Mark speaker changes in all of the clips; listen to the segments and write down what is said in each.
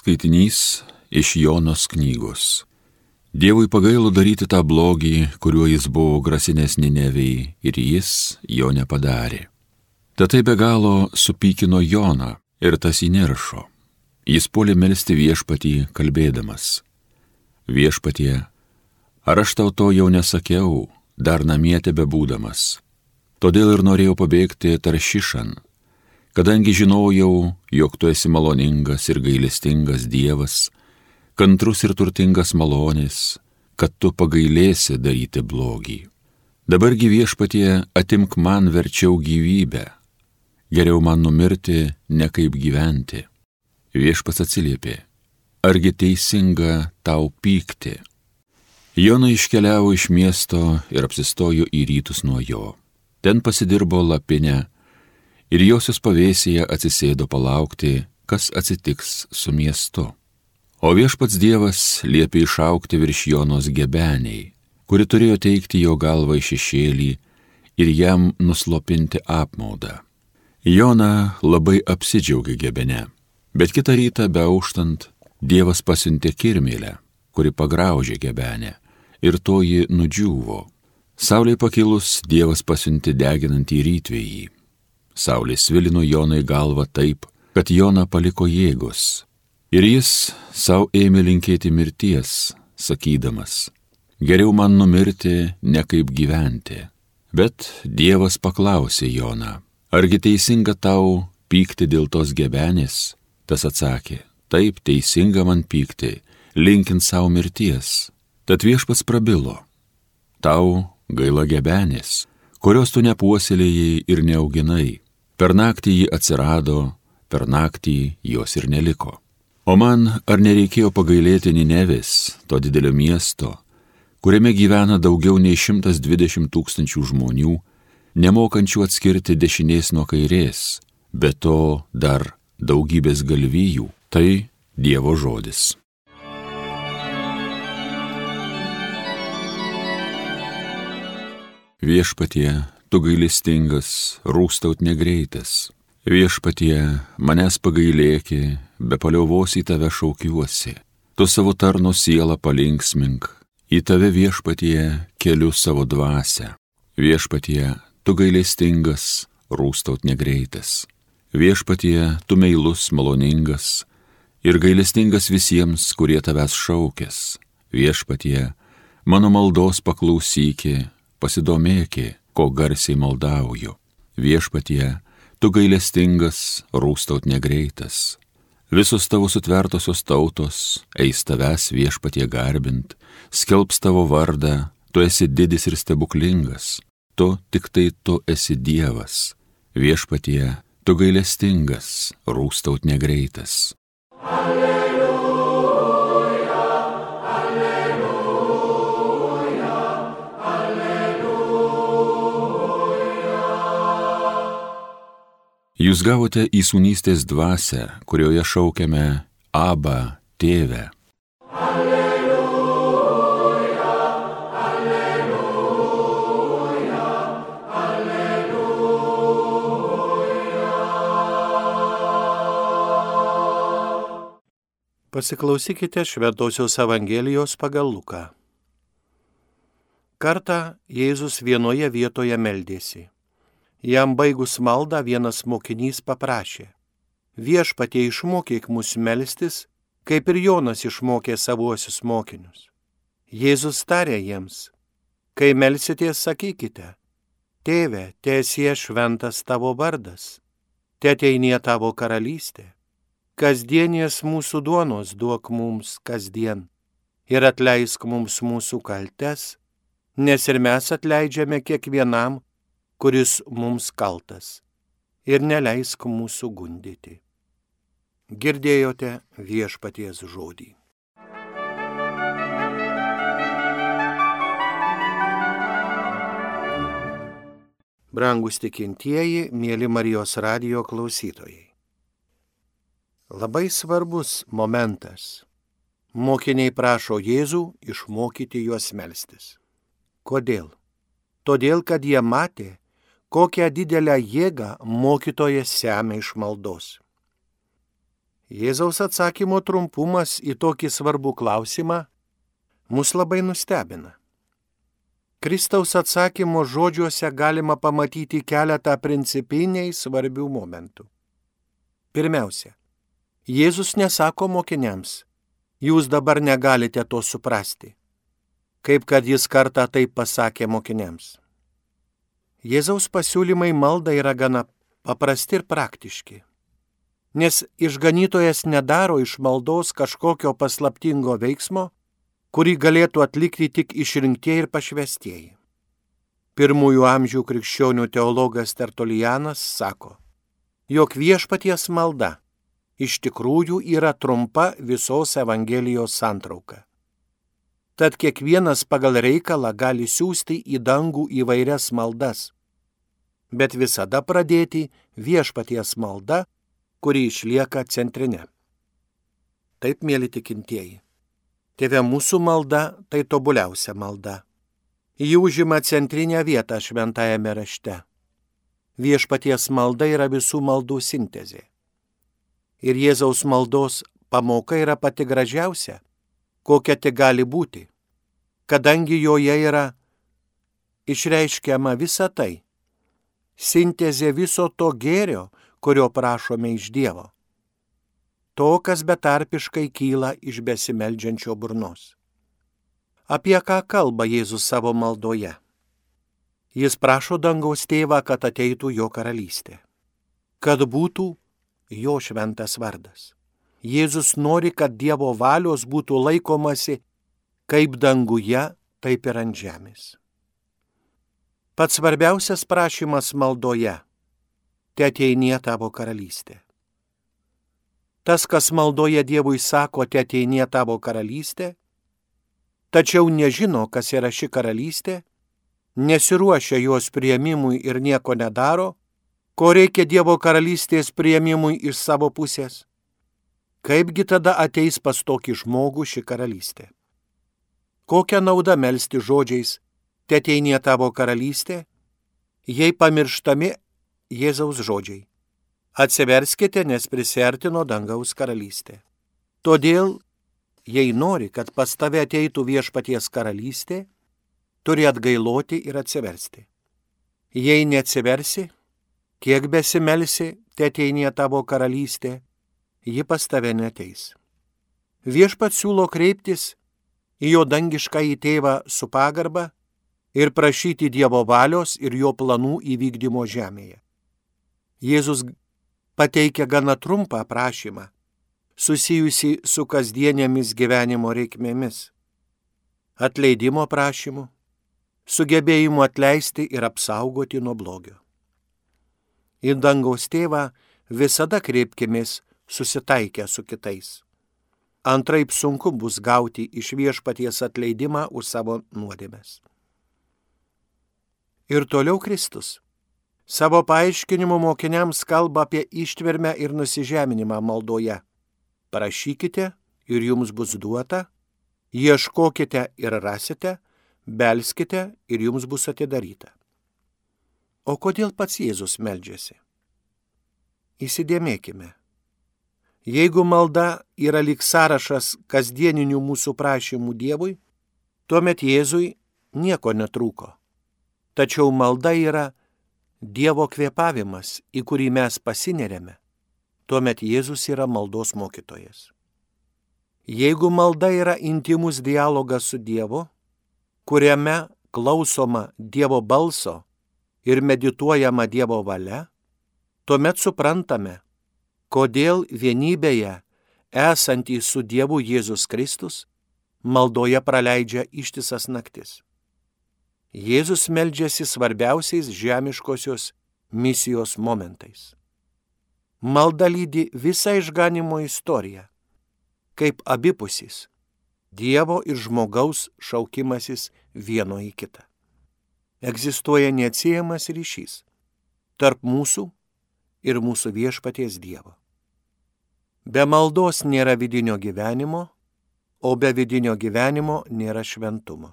Speaker 1: Skaitinys iš Jonos knygos. Dievui pagailo daryti tą blogį, kuriuo jis buvo grasinęs Ninevei, ir jis jo nepadarė. Tad tai be galo supykino Joną, ir tas įniršo. Jis puolė melsti viešpatį, kalbėdamas: Viešpatie, ar aš tau to jau nesakiau, dar namie tebebūdamas? Todėl ir norėjau pabėgti Taršišan, kadangi žinojau, jog tu esi maloningas ir gailestingas Dievas, kantrus ir turtingas malonės, kad tu pagailėsi daryti blogį. Dabargi viešpatie, atimk man verčiau gyvybę, geriau man numirti, ne kaip gyventi. Viešpats atsiliepė: argi teisinga tau pykti? Jona iškeliavo iš miesto ir apsistojo į rytus nuo jo. Ten pasidirbo lapinę ir josios pavėsyje atsisėdo palaukti, kas atsitiks su miestu. O viešpats Dievas liepė išaukti virš Jonos gebeniai, kuri turėjo teikti jo galvą į šešėlį ir jam nuslopinti apmaudą. Jona labai apsidžiaugė gebene, bet kitą rytą beauštant Dievas pasiuntė kirmėlę, kuri pagraužė gebenę, ir toji nudžiūvo. Saulei pakilus Dievas pasiuntė deginantį rytvėjį. Saulė svilino Jonai galvą taip, kad Joną paliko jėgos, ir jis savo ėmė linkėti mirties, sakydamas: geriau man numirti, ne kaip gyventi. Bet Dievas paklausė Joną: argi teisinga tau pykti dėl tos gebenės? Tas atsakė: taip, teisinga man pykti, linkint savo mirties. Tad viešpats prabilo: tau gaila gebenės, kurios tu nepuoselėjai ir neauginai. Per naktį ji atsirado, per naktį jos ir neliko. O man ar nereikėjo pagailėti Ninevės, to didelio miesto, kuriame gyvena daugiau nei 120 000 žmonių, nemokančių atskirti dešinės nuo kairės, be to dar daugybės galvijų? Tai Dievo žodis. Viešpatie, tu gailestingas, rūstaut negreitas. Viešpatie, manęs pagailėki, be paliovos į tave šaukiuosi. Tu savo tarno sielą palinksmink, į tave viešpatie keliu savo dvasią. Viešpatie, tu gailestingas, rūstaut negreitas. Viešpatie, tu meilus, maloningas ir gailestingas visiems, kurie tavęs šaukės. Viešpatie, mano maldos paklausyki, pasidomėki, ko garsiai maldauju. Viešpatie, tu gailestingas, rūstaut negreitas. Visos tavo sutvertosios tautos eis tavęs viešpatie garbint, skelbs tavo vardą, tu esi didis ir stebuklingas. Tu, tik tai tu esi Dievas. Viešpatie, tu gailestingas, rūstaut negreitas. Jūs gavote įsūnystės dvasią, kurioje šaukiame Abba, Tėve. Alleluja, alleluja, alleluja.
Speaker 2: Pasiklausykite Šventosios Evangelijos pagal Luką. Kartą Jėzus vienoje vietoje meldėsi. Jam baigus maldą vienas mokinys paprašė: Viešpatie, išmokyk mus melstis, kaip ir Jonas išmokė savuosius mokinius. Jėzus tarė jiems: kai melsitės, sakykite: Tėve, teesie šventas tavo vardas, teateinie tavo karalystė, kasdienės mūsų duonos duok mums kasdien ir atleisk mums mūsų kaltes, nes ir mes atleidžiame kiekvienam, kuris mums kaltas, ir neleisk mūsų gundyti. Girdėjote viešpaties žodį. Brangūs tikintieji, mieli Marijos radijo klausytojai. Labai svarbus momentas. Mokiniai prašo Jėzų išmokyti juos melstis. Kodėl? Todėl, kad jie matė, kokią didelę jėgą mokytojas semia iš maldos. Jėzaus atsakymo trumpumas į tokį svarbų klausimą mus labai nustebina. Kristaus atsakymo žodžiuose galima pamatyti keletą principiniai svarbių momentų. Pirmiausia, Jėzus nesako mokiniams, jūs dabar negalite to suprasti, kaip kad jis kartą taip pasakė mokiniams. Jėzaus pasiūlymai maldai yra gana paprasti ir praktiški, nes išganytojas nedaro iš maldos kažkokio paslaptingo veiksmo, kurį galėtų atlikti tik išrinktieji ir pašvestieji. Pirmųjų amžių krikščionių teologas Tertulianas sako, jog viešpaties malda iš tikrųjų yra trumpa visos Evangelijos santrauka. Tad kiekvienas pagal reikalą gali siųsti į dangų įvairias maldas, bet visada pradėti viešpaties malda, kuri išlieka centrinė. Taip, mėly tikintieji, Tėve mūsų malda tai tobuliausia malda. Ji užima centrinę vietą šventajame rašte. Viešpaties malda yra visų maldų sintezė. Ir Jėzaus maldos pamoka yra pati gražiausia, kokia tik gali būti, kadangi joje yra išreiškiama visa tai, sintezė viso to gėrio, kurio prašome iš Dievo. To, kas betarpiškai kyla iš besimeldžiančio burnos. Apie ką kalba Jėzus savo maldoje? Jis prašo dangaus tėvą, kad ateitų jo karalystė, kad būtų jo šventas vardas. Jėzus nori, kad Dievo valios būtų laikomasi kaip danguje, taip ir ant žemės. Pats svarbiausias prašymas maldoje – teateinie tavo karalystė. Tas, kas maldoje Dievui sako, teateinie tavo karalystė, tačiau nežino, kas yra ši karalystė, nesiruošia jos priėmimui ir nieko nedaro, ko reikia Dievo karalystės priėmimui iš savo pusės. Kaipgi tada ateis pas tokį žmogų ši karalystė? Kokia nauda melsti žodžiais, teateinie tavo karalystė, jei pamirštami Jėzaus žodžiai? Atsiverskite, nes prisiartino dangaus karalystė. Todėl, jei nori, kad pas tave ateitų viešpaties karalystė, turi atgailoti ir atsiversti. Jei neatsiversi, kiek besimelsi, teateinie tavo karalystė, ji pas tave neateis. Viešpats siūlo kreiptis į jo dangiškąjį tėvą su pagarba ir prašyti Dievo valios ir jo planų įvykdymo žemėje. Jėzus pateikia gana trumpą prašymą, susijusi su kasdienėmis gyvenimo reikmėmis, atleidimo prašymu, sugebėjimu atleisti ir apsaugoti nuo blogio. Į dangaus tėvą visada kreipkimės susitaikę su kitais. Antraip sunku bus gauti iš viešpaties atleidimą už savo nuodėmes. Ir toliau Kristus savo paaiškinimu mokiniams kalba apie ištvermę ir nusižeminimą maldoje. Prašykite ir jums bus duota, ieškokite ir rasite, belskite ir jums bus atidaryta. O kodėl pats Jėzus meldžiasi? Įsidėmėkime. Jeigu malda yra lyg sąrašas kasdieninių mūsų prašymų Dievui, tuomet Jėzui nieko netrūko. Tačiau malda yra Dievo kvėpavimas, į kurį mes pasineriame, tuomet Jėzus yra maldos mokytojas. Jeigu malda yra intimus dialogas su Dievu, kuriame klausoma Dievo balso ir medituojama Dievo valia, tuomet suprantame, kodėl vienybėje esantys su Dievu Jėzus Kristus maldoje praleidžia ištisas naktis. Jėzus meldžiasi svarbiausiais žemiškosios misijos momentais. Malda lydi visą išganimo istoriją, kaip abipusis Dievo ir žmogaus šaukimasis vieno į kitą. Egzistuoja neatsiejamas ryšys tarp mūsų ir mūsų viešpaties Dievo. Be maldos nėra vidinio gyvenimo, o be vidinio gyvenimo nėra šventumo.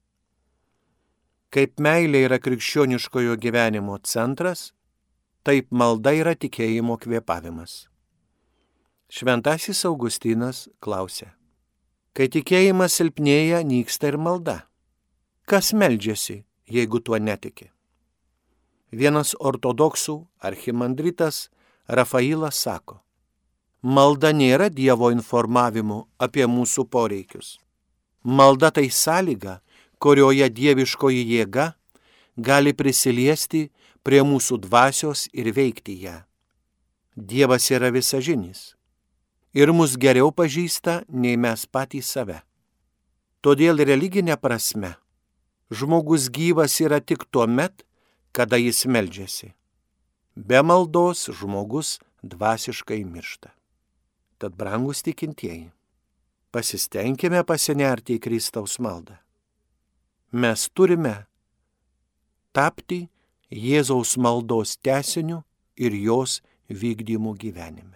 Speaker 2: Kaip meilė yra krikščioniškojo gyvenimo centras, taip malda yra tikėjimo kvėpavimas. Šventasis Augustinas klausė: kai tikėjimas silpnėja, nyksta ir malda. Kas meldžiasi, jeigu tuo netiki? Vienas ortodoksų archimandritas Rafailas sako: malda nėra Dievo informavimu apie mūsų poreikius. Malda tai sąlyga, kurioje dieviškoji jėga gali prisiliesti prie mūsų dvasios ir veikti ją. Dievas yra visažinis ir mus geriau pažįsta nei mes patys save. Todėl religinė prasme žmogus gyvas yra tik tuo met, kada jis meldžiasi. Be maldos žmogus dvasiškai miršta. Tad, brangus tikintieji, pasistengime pasinerti į Kristaus maldą. Mes turime tapti Jėzaus maldos tęsiniu ir jos vykdymu gyvenime.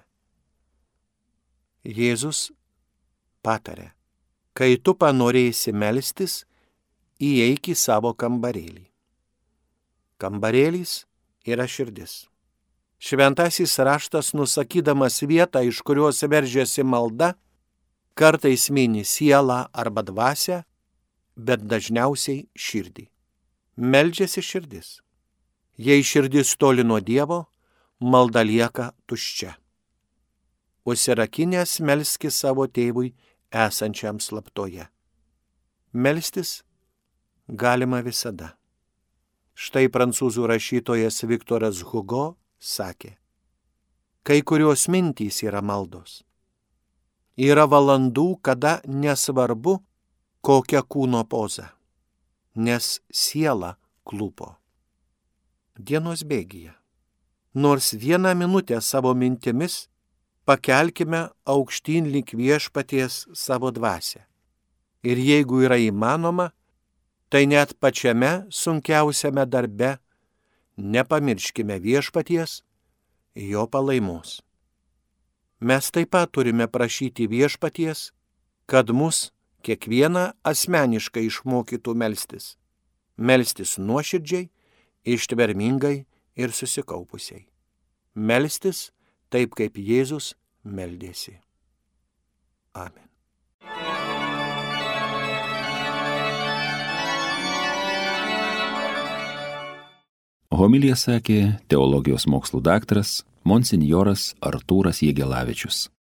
Speaker 2: Jėzus patarė: kai tu panorėsi melstis, įeik į savo kambarėlį. Kambarėlis yra širdis. Šventasis raštas, nusakydamas vietą, iš kurios veržiasi malda, kartais mini sielą arba dvasią, bet dažniausiai širdį. Meldžiasi širdis. Jei širdis toli nuo Dievo, malda lieka tuščia. Užsirakinęs melskis savo tėvui esančiam slaptoje. Melstis galima visada. Štai prancūzų rašytojas Viktoras Hugo sakė: kai kurios mintys yra maldos. Yra valandų, kada nesvarbu, kokia kūno poza, nes siela klūpo. Dienos bėgyje, nors vieną minutę savo mintimis pakelkime aukštyn lyg viešpaties savo dvasią. Ir jeigu yra įmanoma, tai net pačiame sunkiausiame darbe nepamirškime viešpaties, jo palaimos. Mes taip pat turime prašyti viešpaties, kad mus kiekvieną asmeniškai išmokytų melstis. Melstis nuoširdžiai, ištvermingai ir susikaupusiai. Melstis taip, kaip Jėzus meldėsi. Amen.
Speaker 1: Homiliją sakė teologijos mokslų daktaras monsinjoras Artūras Jėgelavičius.